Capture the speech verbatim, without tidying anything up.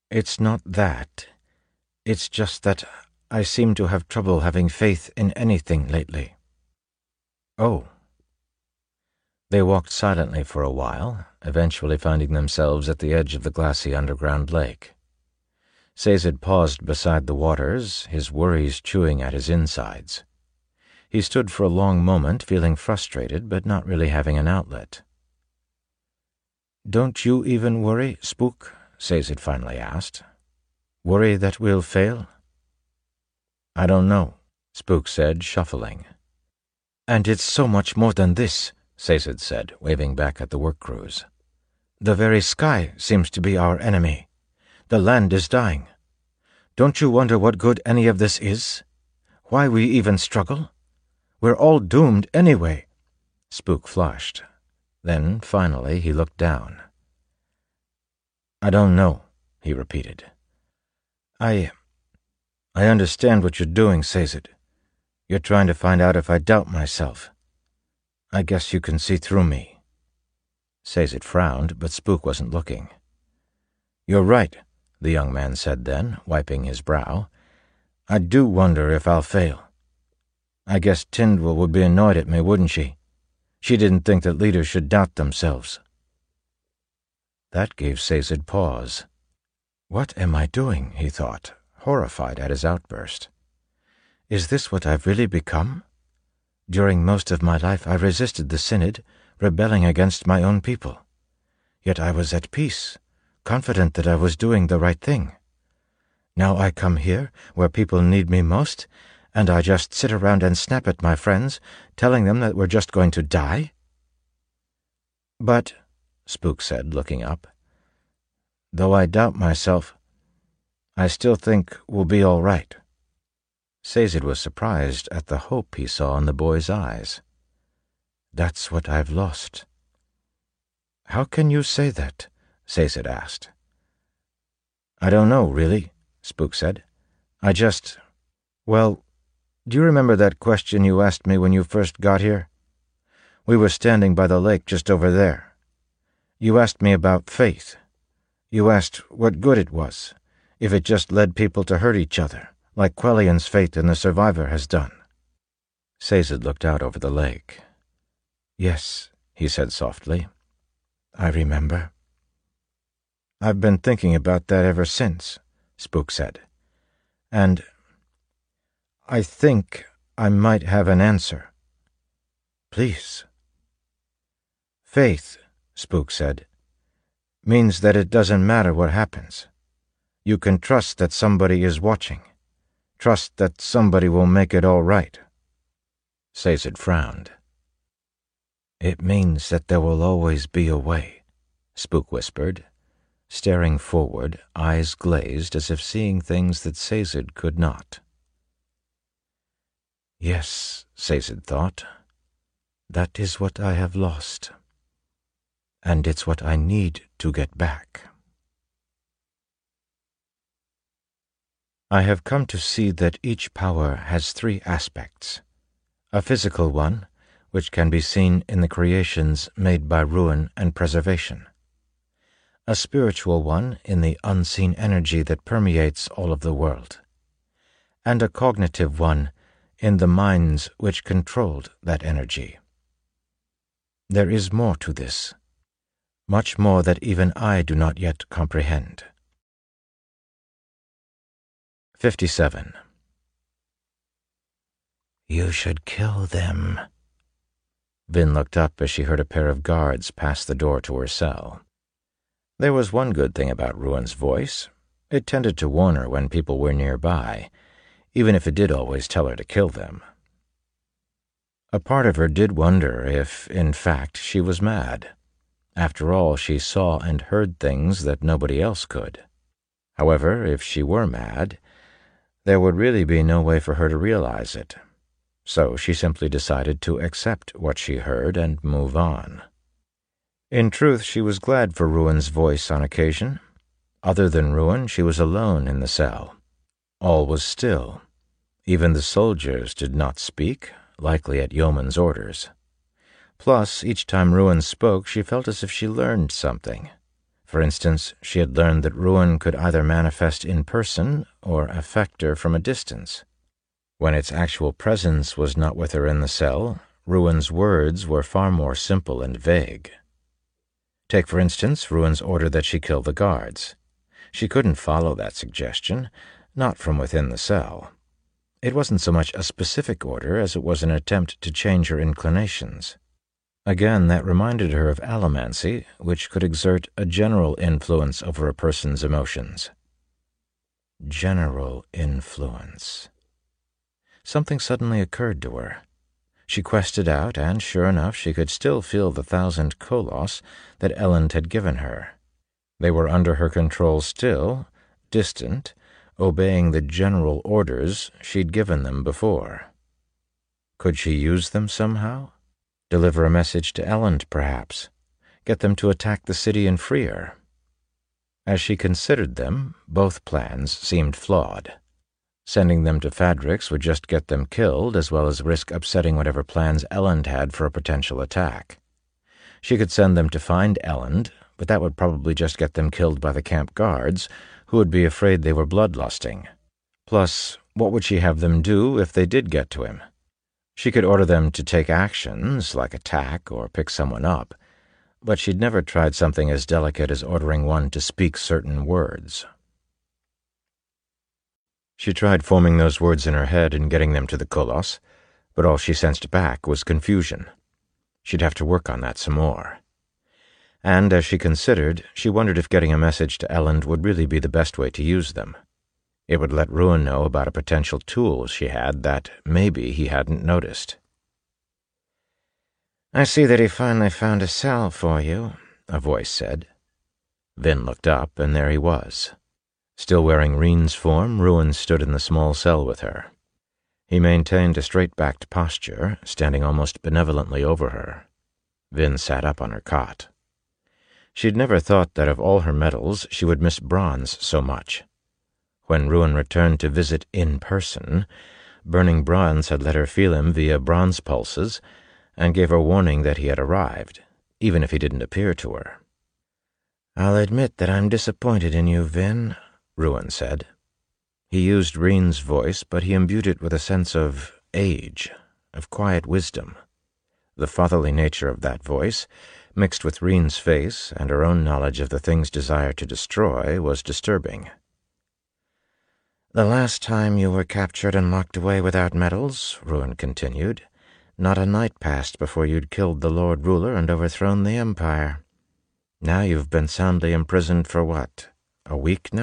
It's not that. It's just that I seem to have trouble having faith in anything lately." "Oh." They walked silently for a while, eventually finding themselves at the edge of the glassy underground lake. Sazed paused beside the waters, his worries chewing at his insides. He stood for a long moment, feeling frustrated, but not really having an outlet. "Don't you even worry, Spook?" Sazed finally asked. "Worry that we'll fail?" "I don't know," Spook said, shuffling. "And it's so much more than this," Sazed said, waving back at the work crews. "The very sky seems to be our enemy. The land is dying. Don't you wonder what good any of this is? Why we even struggle? We're all doomed anyway." Spook flushed. Then, finally, he looked down. "I don't know," he repeated. I... I understand what you're doing, Sazed. You're trying to find out if I doubt myself. I guess you can see through me." Sazed frowned, but Spook wasn't looking. "You're right," the young man said then, wiping his brow. "I do wonder if I'll fail. I guess Tindwell would be annoyed at me, wouldn't she? She didn't think that leaders should doubt themselves." That gave Sazed pause. "What am I doing?" he thought, horrified at his outburst. "Is this what I've really become? During most of my life I resisted the Synod, rebelling against my own people. Yet I was at peace, confident that I was doing the right thing. Now I come here, where people need me most, and I just sit around and snap at my friends, telling them that we're just going to die?" "But," Spook said, looking up, "though I doubt myself, I still think we'll be all right." Sazed was surprised at the hope he saw in the boy's eyes. "That's what I've lost." "How can you say that?" Sazed asked. "I don't know, really," Spook said. "I just... Well, do you remember that question you asked me when you first got here? We were standing by the lake just over there. You asked me about faith. You asked what good it was, if it just led people to hurt each other, like Quellian's faith in the Survivor has done." Sazed looked out over the lake. "Yes," he said softly. "I remember." "I've been thinking about that ever since," Spook said. "And I think I might have an answer." "Please." "Faith," Spook said, "means that it doesn't matter what happens. You can trust that somebody is watching. Trust that somebody will make it all right." Sazed frowned. "It means that there will always be a way," Spook whispered, staring forward, eyes glazed as if seeing things that Sazed could not. "Yes," Sazed thought, "that is what I have lost. And it's what I need to get back." I have come to see that each power has three aspects. A physical one, which can be seen in the creations made by ruin and preservation. A spiritual one in the unseen energy that permeates all of the world. And a cognitive one in the minds which controlled that energy. There is more to this, much more that even I do not yet comprehend. fifty-seven. "You should kill them." Vin looked up as she heard a pair of guards pass the door to her cell. There was one good thing about Ruin's voice. It tended to warn her when people were nearby, even if it did always tell her to kill them. A part of her did wonder if, in fact, she was mad. After all, she saw and heard things that nobody else could. However, if she were mad, there would really be no way for her to realize it. So she simply decided to accept what she heard and move on. In truth, she was glad for Ruin's voice on occasion. Other than Ruin, she was alone in the cell. All was still. Even the soldiers did not speak, likely at Yeoman's orders. Plus, each time Ruin spoke, she felt as if she learned something, For instance, she had learned that ruin could either manifest in person or affect her from a distance. When its actual presence was not with her in the cell, ruin's words were far more simple and vague. Take, for instance, ruin's order that she kill the guards. She couldn't follow that suggestion, not from within the cell. It wasn't so much a specific order as it was an attempt to change her inclinations. Again, that reminded her of allomancy, which could exert a general influence over a person's emotions. General influence. Something suddenly occurred to her. She quested out, and sure enough, she could still feel the thousand kolos that Elend had given her. They were under her control still, distant, obeying the general orders she'd given them before. Could she use them somehow? Deliver a message to Elend, perhaps. Get them to attack the city and free her. As she considered them, both plans seemed flawed. Sending them to Fadrix would just get them killed, as well as risk upsetting whatever plans Elend had for a potential attack. She could send them to find Elend, but that would probably just get them killed by the camp guards, who would be afraid they were bloodlusting. Plus, what would she have them do if they did get to him? She could order them to take actions, like attack or pick someone up, but she'd never tried something as delicate as ordering one to speak certain words. She tried forming those words in her head and getting them to the kolos, but all she sensed back was confusion. She'd have to work on that some more. And as she considered, she wondered if getting a message to Elend would really be the best way to use them. It would let Ruin know about a potential tool she had that maybe he hadn't noticed. "I see that he finally found a cell for you," a voice said. Vin looked up, and there he was. Still wearing Reen's form, Ruin stood in the small cell with her. He maintained a straight-backed posture, standing almost benevolently over her. Vin sat up on her cot. She'd never thought that of all her medals she would miss bronze so much. When Ruin returned to visit in person, burning bronze had let her feel him via bronze pulses and gave her warning that he had arrived, even if he didn't appear to her. "I'll admit that I'm disappointed in you, Vin," Ruin said. He used Reen's voice, but he imbued it with a sense of age, of quiet wisdom. The fatherly nature of that voice, mixed with Reen's face and her own knowledge of the things desired to destroy, was disturbing. "The last time you were captured and locked away without medals," Ruin continued, "not a night passed before you'd killed the Lord Ruler and overthrown the Empire. Now you've been soundly imprisoned for what, a week now?